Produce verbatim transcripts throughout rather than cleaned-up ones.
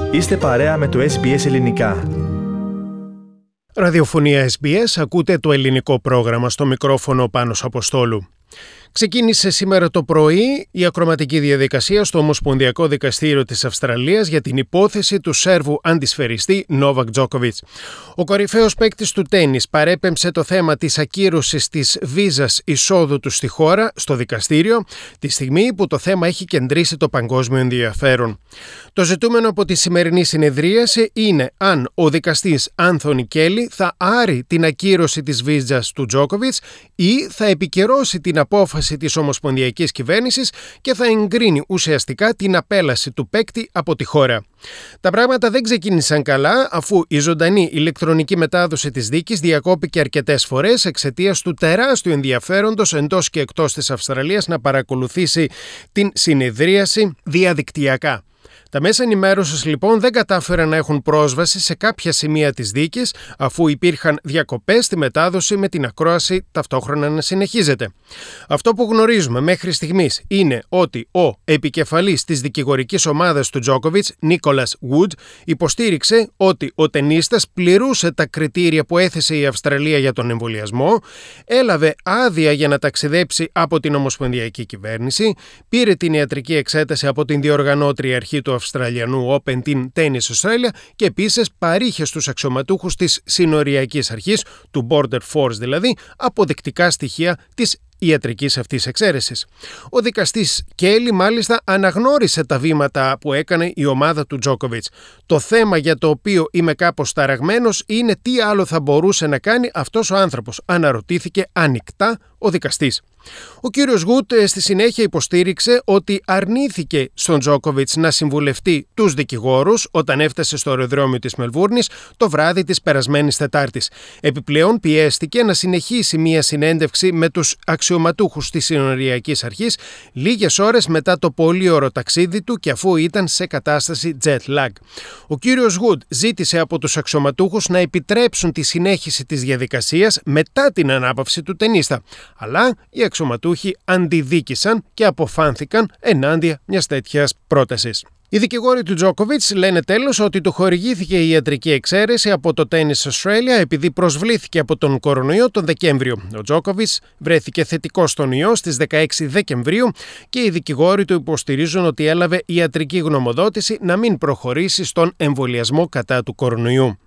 Είστε παρέα με το Ες Μπι Ες Ελληνικά. Ραδιοφωνία Ες Μπι Ες, ακούτε το ελληνικό πρόγραμμα, στο μικρόφωνο Πάνος Αποστόλου. Ξεκίνησε σήμερα το πρωί η ακροματική διαδικασία στο Ομοσπονδιακό Δικαστήριο της Αυστραλίας για την υπόθεση του Σέρβου αντισφαιριστή Νόβακ Τζόκοβιτς. Ο κορυφαίος παίκτης του τένις παρέπεμψε το θέμα της ακύρωσης της βίζας εισόδου του στη χώρα στο δικαστήριο, τη στιγμή που το θέμα έχει κεντρήσει το παγκόσμιο ενδιαφέρον. Το ζητούμενο από τη σημερινή συνεδρίαση είναι αν ο δικαστής Άνθονι Κέλλι θα άρει την ακύρωση της βίζας του Τζόκοβιτς ή θα επικυρώσει την απόφαση της Ομοσπονδιακής Κυβέρνησης και θα εγκρίνει ουσιαστικά την απέλαση του παίκτη από τη χώρα. Τα πράγματα δεν ξεκίνησαν καλά, αφού η ζωντανή ηλεκτρονική μετάδοση της δίκης διακόπηκε αρκετές φορές εξαιτίας του τεράστιου ενδιαφέροντος εντός και εκτός της Αυστραλίας να παρακολουθήσει την συνεδρίαση διαδικτυακά. Τα μέσα ενημέρωσης λοιπόν δεν κατάφεραν να έχουν πρόσβαση σε κάποια σημεία της δίκης, αφού υπήρχαν διακοπές στη μετάδοση με την ακρόαση ταυτόχρονα να συνεχίζεται. Αυτό που γνωρίζουμε μέχρι στιγμής είναι ότι ο επικεφαλής της δικηγορικής ομάδας του Τζόκοβιτς, Νίκολας Γουντ, υποστήριξε ότι ο τενίστας πληρούσε τα κριτήρια που έθεσε η Αυστραλία για τον εμβολιασμό, έλαβε άδεια για να ταξιδέψει από την Ομοσπονδιακή Κυβέρνηση, πήρε την ιατρική εξέταση από την διοργανώτρια αρχή του Αυστραλιανού Open, την Tennis Australia, και επίσης παρήχε στους αξιωματούχους της συνοριακής αρχής, του Border Force δηλαδή, αποδεικτικά στοιχεία της ιατρικής αυτής εξαίρεσης. Ο δικαστής Κέλλι μάλιστα αναγνώρισε τα βήματα που έκανε η ομάδα του Τζόκοβιτς. Το θέμα για το οποίο είμαι κάπως ταραγμένος είναι τι άλλο θα μπορούσε να κάνει αυτός ο άνθρωπος, αναρωτήθηκε ανοιχτά ο δικαστής. Ο κύριος Γουτ στη συνέχεια υποστήριξε ότι αρνήθηκε στον Τζόκοβιτς να συμβουλευτεί τους δικηγόρους όταν έφτασε στο αεροδρόμιο της Μελβούρνης το βράδυ της περασμένης Τετάρτης. Επιπλέον πιέστηκε να συνεχίσει μία συνέντευξη με τους αξιωματούχους της συνοριακής αρχής λίγες ώρες μετά το πολύωρο ταξίδι του και αφού ήταν σε κατάσταση jet lag. Ο κύριος Γουτ ζήτησε από τους αξιωματούχους να επιτρέψουν τη συνέχιση της διαδικασίας μετά την ανάπαυση του τενίστα, αλλά οι αξιωματούχοι αντιδίκησαν και αποφάνθηκαν ενάντια μιας τέτοιας πρότασης. Οι δικηγόροι του Τζόκοβιτς λένε τέλος ότι του χορηγήθηκε η ιατρική εξαίρεση από το Tennis Australia επειδή προσβλήθηκε από τον κορονοϊό τον Δεκέμβριο. Ο Τζόκοβιτς βρέθηκε θετικός στον ιό στις δεκαέξι Δεκεμβρίου και οι δικηγόροι του υποστηρίζουν ότι έλαβε ιατρική γνωμοδότηση να μην προχωρήσει στον εμβολιασμό κατά του κορονοϊού.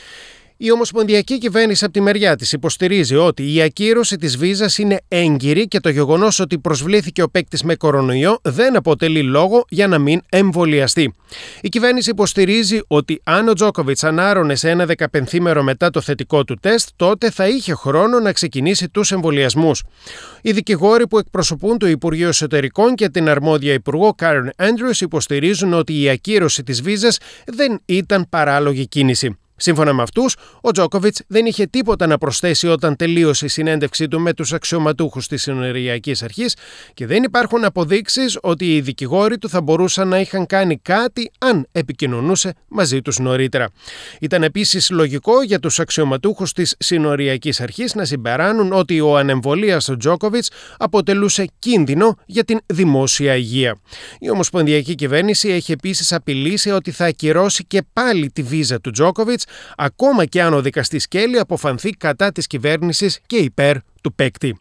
Η Ομοσπονδιακή Κυβέρνηση από τη μεριά της υποστηρίζει ότι η ακύρωση της βίζας είναι έγκυρη και το γεγονός ότι προσβλήθηκε ο παίκτης με κορονοϊό δεν αποτελεί λόγο για να μην εμβολιαστεί. Η κυβέρνηση υποστηρίζει ότι αν ο Τζόκοβιτς ανάρρωνε σε ένα δεκαπενθήμερο μετά το θετικό του τεστ, τότε θα είχε χρόνο να ξεκινήσει τους εμβολιασμούς. Οι δικηγόροι που εκπροσωπούν το Υπουργείο Εσωτερικών και την αρμόδια Υπουργό Κάρεν Άντριους υποστηρίζουν ότι η ακύρωση της βίζας δεν ήταν παράλογη κίνηση. Σύμφωνα με αυτούς, ο Τζόκοβιτς δεν είχε τίποτα να προσθέσει όταν τελείωσε η συνέντευξή του με τους αξιωματούχους της συνοριακής αρχής και δεν υπάρχουν αποδείξεις ότι οι δικηγόροι του θα μπορούσαν να είχαν κάνει κάτι αν επικοινωνούσε μαζί τους νωρίτερα. Ήταν επίσης λογικό για τους αξιωματούχους της συνοριακής αρχής να συμπεράνουν ότι ο ανεμβολίας του Τζόκοβιτς αποτελούσε κίνδυνο για την δημόσια υγεία. Η Ομοσπονδιακή Κυβέρνηση έχει επίσης απειλήσει ότι θα ακυρώσει και πάλι τη βίζα του Τζόκοβιτς, ακόμα και αν ο δικαστής Κέλλι αποφανθεί κατά της κυβέρνησης και υπέρ του παίκτη.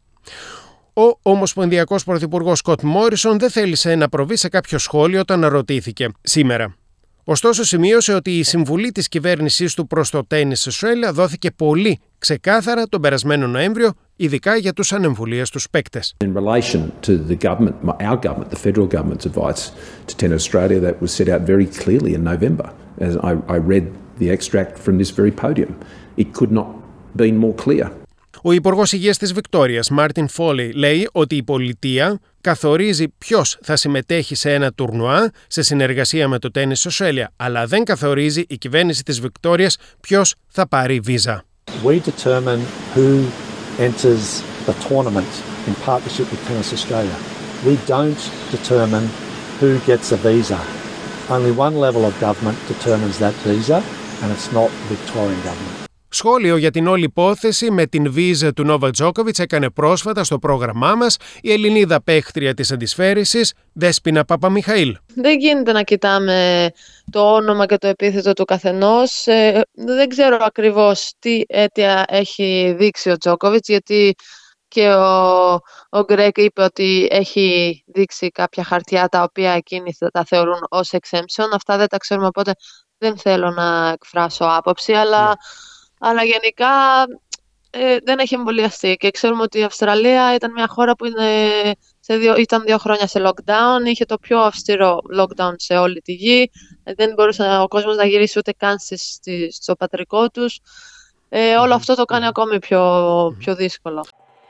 Ο Ομοσπονδιακός Πρωθυπουργός Σκοτ Μόρισον δεν θέλησε να προβεί σε κάποιο σχόλιο όταν ρωτήθηκε σήμερα. Ωστόσο, σημείωσε ότι η συμβουλή της κυβέρνησής του προς το Tennis Australia δόθηκε πολύ ξεκάθαρα τον περασμένο Νοέμβριο, ειδικά για τους ανεμβολίαστους παίκτες. In relation to the government, our government, the federal government's advice to Tennis Australia, that was set out very clearly in November. As I, I read the extract from this very podium. It could not be more clear. Ο Υπουργός Υγείας της Βικτόριας, Μάρτιν Φόλι, λέει ότι η πολιτεία καθορίζει ποιος θα συμμετέχει σε ένα τουρνουά σε συνεργασία με το Tennis Australia, αλλά δεν καθορίζει η κυβέρνηση της Βικτόριας ποιος θα πάρει βίζα. We determine who enters the tournament in partnership with Tennis Australia. We don't determine who gets a visa. Only one level of government determines that visa, and it's not the Victorian government. Σχόλιο για την όλη υπόθεση με την βίζα του Νόβακ Τζόκοβιτς έκανε πρόσφατα στο πρόγραμμά μας η Ελληνίδα παίχτρια της αντισφαίρησης Δέσποινα Παπαμιχαήλ. Δεν γίνεται να κοιτάμε το όνομα και το επίθετο του καθενός. Ε, δεν ξέρω ακριβώς τι αίτια έχει δείξει ο Τζόκοβιτς, γιατί και ο, ο Γκρέκ είπε ότι έχει δείξει κάποια χαρτιά τα οποία εκείνοι θα τα θεωρούν ως exemption. Αυτά δεν τα ξέρουμε, οπότε δεν θέλω να εκφράσω άποψη, αλλά, yeah. αλλά γενικά ε, δεν έχει εμβολιαστεί και ξέρουμε ότι η Αυστραλία ήταν μια χώρα που είναι σε δύο, ήταν δύο χρόνια σε lockdown, είχε το πιο αυστηρό lockdown σε όλη τη γη, δεν μπορούσε ο κόσμος να γυρίσει ούτε καν στη, στο πατρικό τους. Ε, όλο αυτό το κάνει ακόμη πιο, πιο δύσκολο.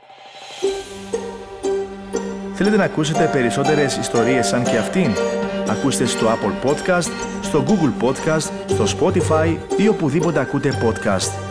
Θέλετε να ακούσετε περισσότερες ιστορίες σαν και αυτήν? Ακούστε στο Apple Podcast, στο Google Podcast, στο Spotify ή οπουδήποτε ακούτε podcast.